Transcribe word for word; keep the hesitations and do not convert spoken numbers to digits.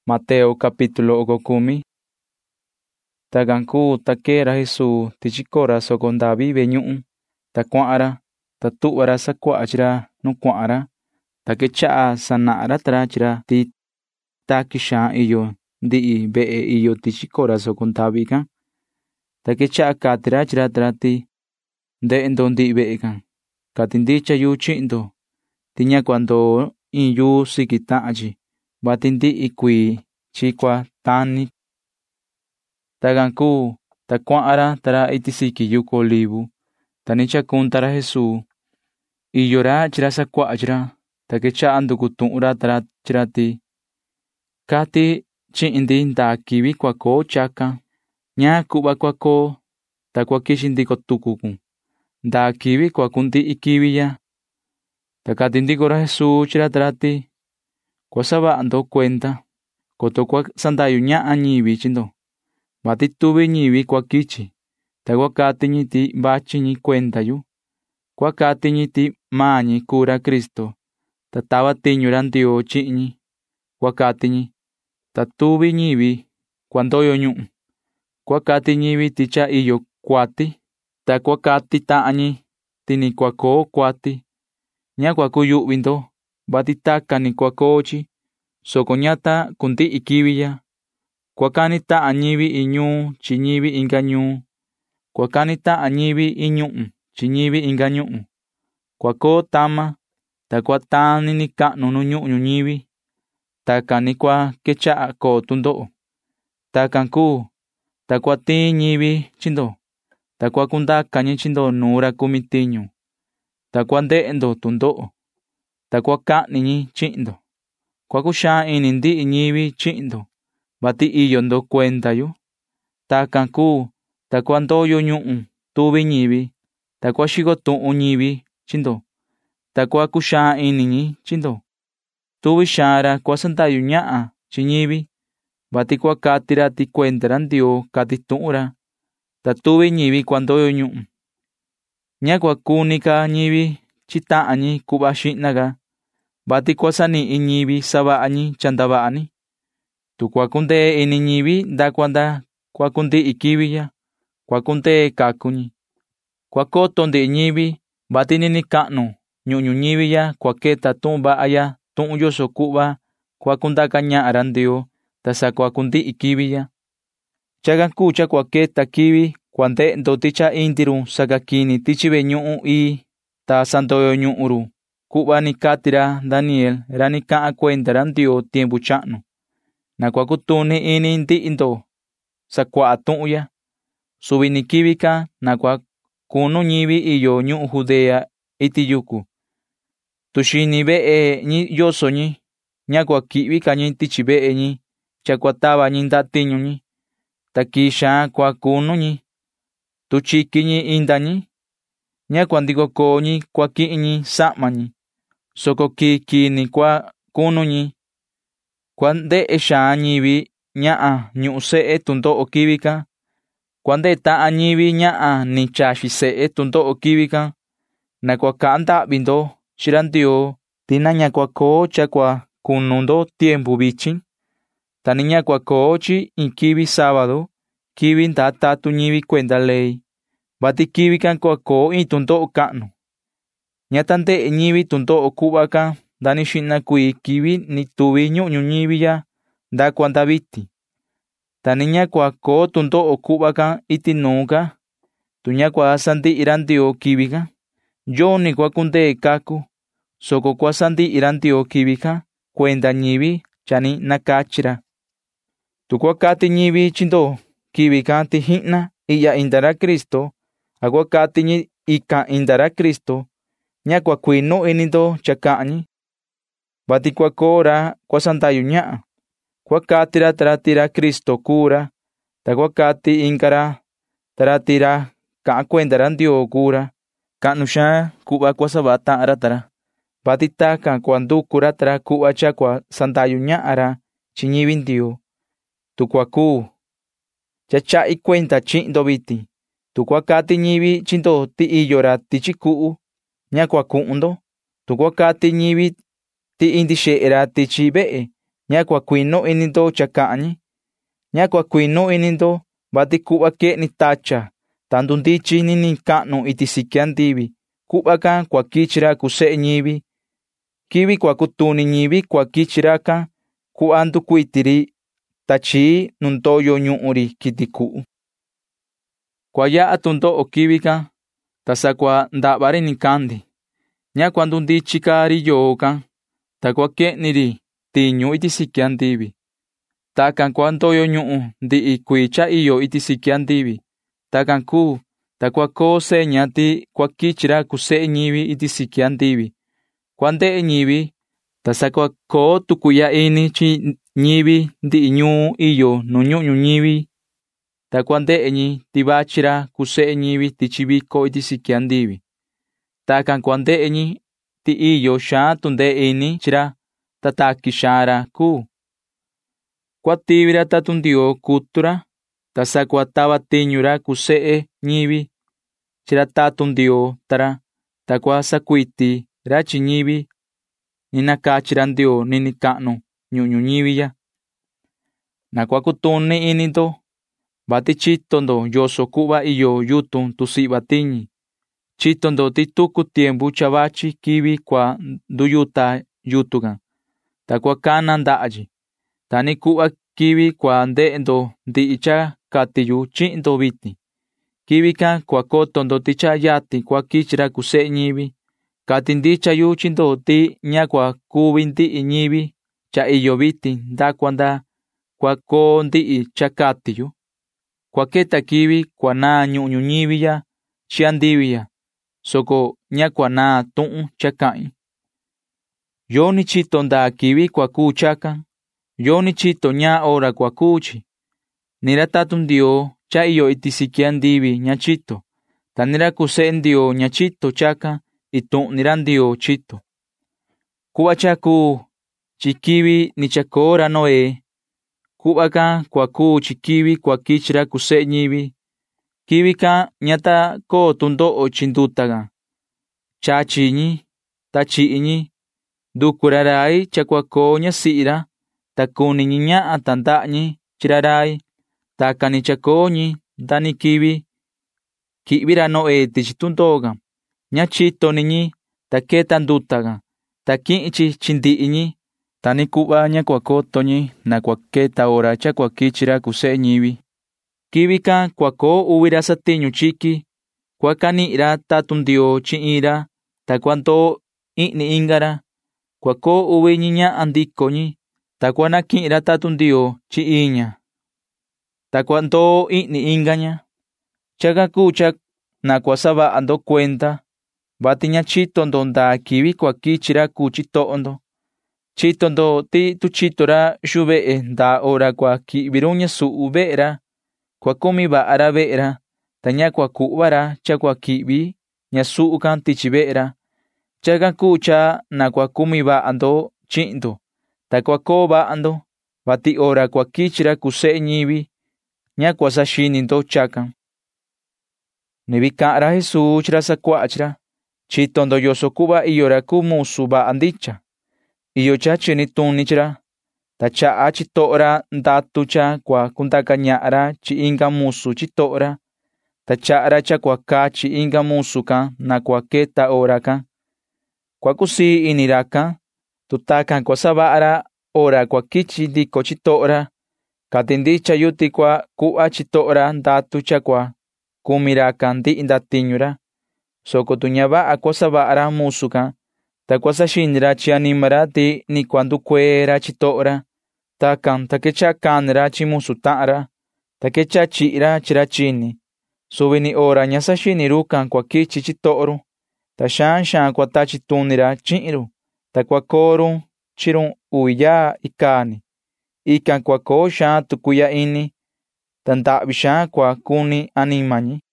Mateo capítulo ococumi. Takan kuu ta kee ra Jesús tichi koo ra soko ndavi ve'e ñu'u, ta kua'an ra, ta tu'va ra sakua'a chi ra nu kua'an ra, ta quecha'a sana'a ra ta ra chi ra ti taki xaan iyo ndi'i ve'e iyo tichi koo ra soko ndavi kan. Ta quecha'a kati ra chi ra ta ra ti nde'e ndo ndi'i ve'e kan. Kati ndicha yu chi'in ndo ti ña kua ndoo iin yuu siki ta'an chi, vati ndi'i kuii chi kua tani. Takan kuu ta kua'an ra ta ra iti siki yuku Olivu, ta ni chakunta ra Jesús. Iyo ra chi ra sakua'a chi ra, ta quecha'a nduku tu'un ra ta ra chi ra ti: ―Kati chi'in ndi ndaa kivi kua koo chakan. ¿Ñaa ku'va kua koo ta kua kixi ndiko tuku kun? Ndaa kivi kua kundi'i kivi ya. Ta kati ndiko ra Jesús chi ra ta ra ti: ―Kua sava'a ndo kuenda, koto kua sandayu ña'a ñivi chi ndo, vati tuvi ñivi kua kichi, ta kua kati ñi ti vachi ñi kuenda yu. Kua kati ñi ti maa ñi kuu ra Cristo, ta tava tiñu ra Ndioo chi'in ñi. Kua kati ñi, ta tuvi ñivi kua ndoyo ñu'u. Kua kati ñivi ti cha iyo kuati, ta kua kati ta'an ñi ti ni kua koo kuati. Ña kua kuyu'vi ndo, vati takan ni kua koo chi, soko ñata kundi'i kivi ya. Kua kani ta'an ñivi in ñuu chi ñivi inga ñuu. Kua kani ta'an ñivi in ñu'u chi ñivi inga ñu'u. Kua koo tama, ta kua tani ni ka'nu nu ñu'u ñuñivi. Takan ni kua quecha'a koo tundo'o. Takan kuu, ta kua tiin ñivi chi ndo, ta kua kundaka ñi chi ndo nuu ra kumi tiñu. Ta kua nde'e ndo tundo'o, ta kua ka'ni ñi chi'in ndo. Kua kuxaan ini ndi'i ñivi chi'in ndo, vati iyo ndo kuenda yu. Takan kuu, ta kua ndoyo ñu'u tuvi ñivi, ta kua xiko tu'un ñivi chi ndo, ta kua kuxaan ini ñi chi ndo. Tuvi xaan ra kua sandayu ña'a chi ñivi, vati kua kati ra ti kuenda ra Ndioo kati tu'un ra. Ta tuvi ñivi kua ndoyo ñu'u. Ña kua kuni ka ñivi chi ta'an ñi ku'va xi'na ka, vati kua sani'i ñivi sava'a ñi cha ndava'a ni. Tu kua kundee ini ñivi nda kuanda kua kundi'i kivi ya, kua kundee kaku ñi. Kua koto ndi'i ñivi, vati nini ka'nu ñu'u ñuñivi ya kua keta tu'un va'a ya, tu'un yoso ku'va kua kundaka ña'a ra Ndioo, ta sa kua kundi'i kivi ya. Chakan kuu cha kua keta kivi kua nde'e ndo ti cha indi-ru sakakini tichi ve'e ñu'u ii, ta sandoyo ñu'u-ru, ku'va ni kati ra Daniel ra ni ka'an kuenda ra Ndioo tiempu cha'nu. Na kua kutuni ini ndi'i ndo sakua'a tu'un ya. Suvi ni kivi kan na kua kunu ñivi iyo ñu'u Judea iti yuku. Tu xini ve'e ñi yoso ñi, ña kua ki'vi ka ñi tichi ve'e ñi cha kua tava ñi nda tiñu ñi, ta kii xaan kua kunu ñi. Tu chiki ñi inda ñi, ña kua ndiko koo ñi kua ki'in ñi sa'ma ñi, soko kii kini kua kunu ñi. Kua nde'e xaan ñivi ña'a ñu'u se'e tundo'o kivi kan. Kua nde'e ta'an ñivi ña'a ni chaxi se'e tundo'o kivi kan. Na kua ka'an nda'vi ndo chi ra Ndioo ti na ña kua koo cha kua kunu ndo tiempu vichin. Ta ni ña kua koo chi in kivi sábado, kivi ndaa tatu ñivi kuenda ley, vati kivi kan kua koo in tundo'o ka'nu. Ña ta nde'e ñivi tundo'o ku'va kan nda ni xi'na kuii kivi ni tuvi ñu'u ñuñivi ya nda kuanda viti. Ta ni ña kua koo tundo'o ku'va kan iti nuu ka, tu ña kua sandi'i ra Ndioo kivi kan. Yoni kua kundee kaku, soko kua sandi'i ra Ndioo kivi kan kuenda ñivi cha ni nakachi ra. Tu kua kati ñivi chi ndo kivi kan ti ji'na i'ya inda ra Cristo, a kua kati ñi ikan inda ra Cristo, ña kua kuinu ini ndo cha ka'an ñi, vati kua koo ra kua sandayu ña'a. Kua kati ra ta ra ti ra Cristo kuu ra, ta kua kati inka ra ta ra ti ra ka'an kuenda ra Ndioo kuu ra. Ka'nu xaan ku'va kua sava'a ta'an ra ta ra, vati takan kua nduku ra ta ra ku'va cha kua sandayu ña'a ra chi ñivi Ndioo. Tu kua kuu, cha cha'i kuenda chi'in ndo vitin. Tu kua kati ñivi chi ndo ti iyo ra tichi ku'u, ña kua ku'un ndo. Tu kua kati ñivi ti indi xe'e ra tichi ve'e, ña kuakuino ini ndo cha ka'an ñi. Ña kuakuino ini ndo vati ku'va ke'ni tacha ta ndundichi nini ka'nu iti siki andivi. Ku'va kan kuakichi-ra ku se'e ñivi. Kivi kuakutuni ñivi kuakichi-ra kan ku'va ndukuiti-ri ta chii nu ndoyo ñu'u-ri kiti ku'u. Kuaya'a tundo'o kivi kan ta sakua nda'va-ri nikandi. Ña kuandundichi-ka-ri yoo kan ta kuake'ni-ri tiñu iti siki andivi. Takan kuandoyo ñu'u ndi'i kuii cha iyo iti siki andivi. Takan kuu ta kuakoo seña ti kuakichi-ra ku se'e ñivi iti siki andivi. Kuande'e ñivi ta sakuakoo tukuya ini chi ñivi ndi'i ñuu iyo nu ñu'u ñuñivi. Ta kuande'e ñi ti vachi-ra ku se'e ñivi tichi viko iti siki andivi. Takan kuande'e ñi ti iyo xaan tunde'e ini chi-ra ta taki xaan-ra kuu. Kuativi-ra tatun Dios kutu-ra ta sakuatava tiñu-ra ku se'e ñivi chi-ra tatun Dios ta-ra ta kuasakuiti-ra chi ñivi ni nakachi-ra Dios nini ka'nu ñu'u ñuñivi ya. Na kuakutuni ini ndo vati chito ndo yoso ku'va iyo yutun tusi'va tiñi. Chito ndo ti tuku tiempu cha vachi kivi kua nduyuta yutu kan ta kuakana nda'a-chi. Tani ku'va kivi kua nde'e ndo ndi'i cha kati-yu chi'in ndo viti. Kivi kan kuakoto ndo ti cha yati kuakichi-ra ku se'e ñivi. Kati ndicha-yu chi ndo ti ña kuakuvi ndi'i ñivi cha iyo viti nda kuanda kuakoo ndi'i cha kati-yu. Kuaketa kivi kuanaa ñu'u ñuñivi ya chi andivi ya, soko ña kuanaa tu'un cha ka'in. Yo ni chito ndaa kivi kuakuu chakan. Yo ni chito ña ora kuakuchi. Nira tatun Dios cha iyo iti siki andivi ña chito. Ta nira ku se'e Dios ña chito chakan itu'ni-ra Dios chito. Ku'va cha kuu chi kivi ni chakoo-ra Noé. Ku'va kan kuakuu chi kivi kuakichi-ra ku se'e ñivi. Kivi kan ña ta koo tundo'o chi nduta kan. Chachi ñi ta chi'i ñi. Nduku-ra rai cha kuakoo ñasi'i-ra ta kuni ñi ña'a ta nda'a ñi chi-ra rai. Takan ni chakoo ñi nda ni kivi ki'vi-ra Noé tichi tundo'o kan. Ña chito ni ñi ta keta nduta kan ta ki'in-chi chi ndi'i ñi. Tani ku'va ña kuakoto ñi na kuaketa ora cha kuakichi-ra ku se'e ñivi. Kivi kan kuakoo uvi-ra satiñu chiki. Kuakani'i-ra tatun Dios chi'in-ra ta kuandoo i'ni inga-ra. Kuakoo uvi ñi ña'a ndiko ñi ta kuanaki'in-ra tatun Dios chi iña. Ta kuandoo i'ni inga ña. Chakan kuu cha na kuasava'a ndo kuenda vati ña chito ndo ndaa kivi kuakichi-ra ku chito'o ndo. Chito ndo ti tu chito-ra yuve'e nda ora kuaki'vi-ru ñasu'u ve'e-ra. Kuakumi va'a-ra ve'e-ra ta ña kuaku'va-ra cha kuaki'vi ñasu'u kan tichi ve'e-ra. Chakan kuu cha na kuakumi va'a ndo chi'in ndo ta kuakoo va'a ndo vati ora kuakichi-ra ku se'e ñivi ña kuasaxini ndo chakan. Ni vi ka'an-ra Jesús chi ra sakua'a chi-ra. Chito ndo yoso ku'va iyo-ra ku musu va'a ndicha. Iyo cha chini tuni chi-ra ta cha'a chito'o-ra ndatu cha kuakundaka ña'a-ra chi inga musu chito'o-ra ta cha'a-ra cha kuakachi inga musu kan na kuaketa ora kan. Kuakusii ini-ra kan tu takan kuasava'a-ra ora kuakichi ndiko chito'o-ra. Kati ndicha-yu ti kuaku'va chito'o-ra ndatu cha kuakumi-ra kan ndi'i ndatiñu-ra. Soko tu ña va'a kuasava'a-ra musu kan ta kuasaxini-ra chi anima-ra ti ni kuandukue-ra chito'o-ra. Takan ta kecha kani-ra chi musu ta'an-ra ta kecha chi'i-ra chi-ra chini. Suvi ni ora ña saxini-ru kan kuakichi chito'o-ru ta xaan xaan kuatachi tuni-ra chi'in-ru ta kuakoo-ru chi-ru uvi yaa ikani. Ikan kuakoo xaan tukuya ini ta nda'vi xaan kuakuni anima ñi.